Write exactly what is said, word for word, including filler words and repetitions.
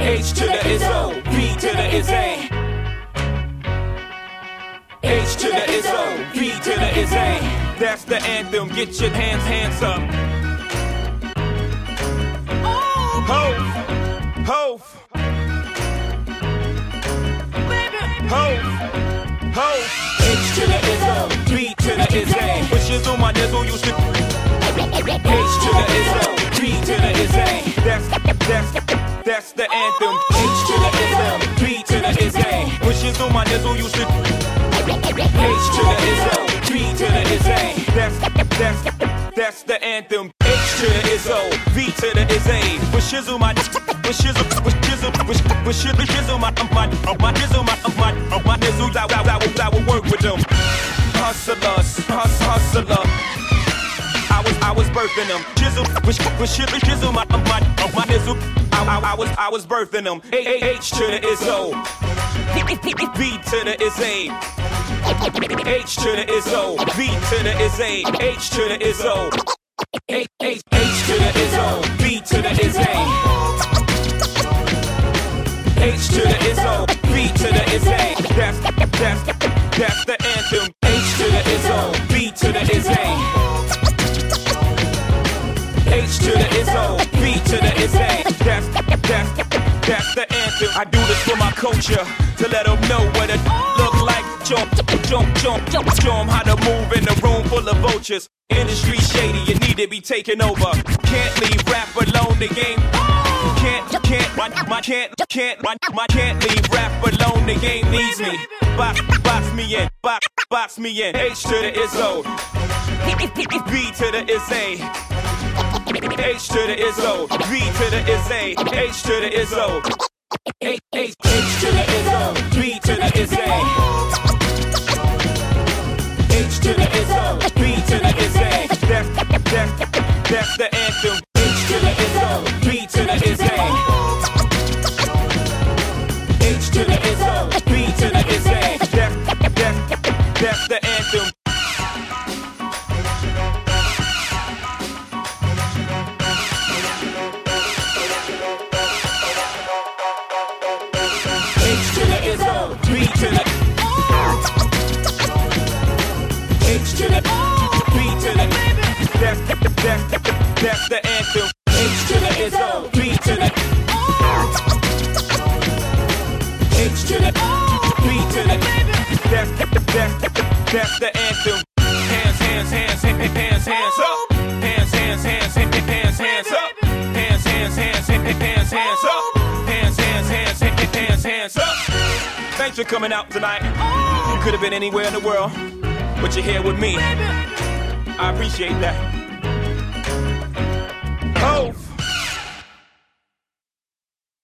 H to the is O, V to the is A. H to the is O, V to the is A. That's the anthem. Get your hands, hands up. Ho, ho, ho, ho. H to the is O, V to the is A. Wishes on my nizzle, you should. H to the is O, V to the is A. That's, that's, that's the anthem. H to the is O, V to the is A. Wishes on my nizzle, you should. H to the is O, V to the is A. That's, that's, that's the anthem. H to the is O, V to the is A. With shizzle my, with shizzle, with shizzle, with with shizzle, shizzle my, my, my shizzle my, my, my nizzle. I, I, I, will, I will work with them. Hustlers, hus, hustler. I was, I was birthing them. Shizzle, with with shizzle, shizzle my, my, my nizzle. I, I, I was, I was birthing them. H to the is O, V to the is A. H to the is O, V to the is A. H to the is O. H, H, H to the is O, V to the is A. H to the is O, V to the is A. That's, that's, that's the anthem. H to the is O, V to the is A. H to the is O, V to the is A. That's, that's, that's the anthem. I do this for my culture, to let them know what it look like. Jump, jump, jump, jump, show them how to move in a room full of vultures. Industry shady, you need to be taken over. Can't leave rap alone, the game. Can't, can't, my, my, can't, can't, my, my, can't leave rap alone, the game needs me. Box, box me in, box, box me in. H to the is O, V to the is A. H to the is O, V to the is A. H to the is O, H, H, H to the is O, V to the is A. H to the is O, V to the is A. That's, that's, that's the anthem. H to the is O, V to the is A. H to the is O, V to the is A. That's, that's, that's the anthem. H to the is O, V to the H to the V to the. That's, that's, that's the anthem. H to the is O, V to the. H to the V to the. That's, that's, that's the anthem. Hands, hands, hands, hands, hands, hands up. Hands, hands, hands, hands, hands, hands up. Hands, hands, hands, hands, hands, hands up. Hands, hands, hands, hands, hands, hands up. Thanks for coming out tonight. You could have been anywhere in the world, but you're here with me. I appreciate that. Oh.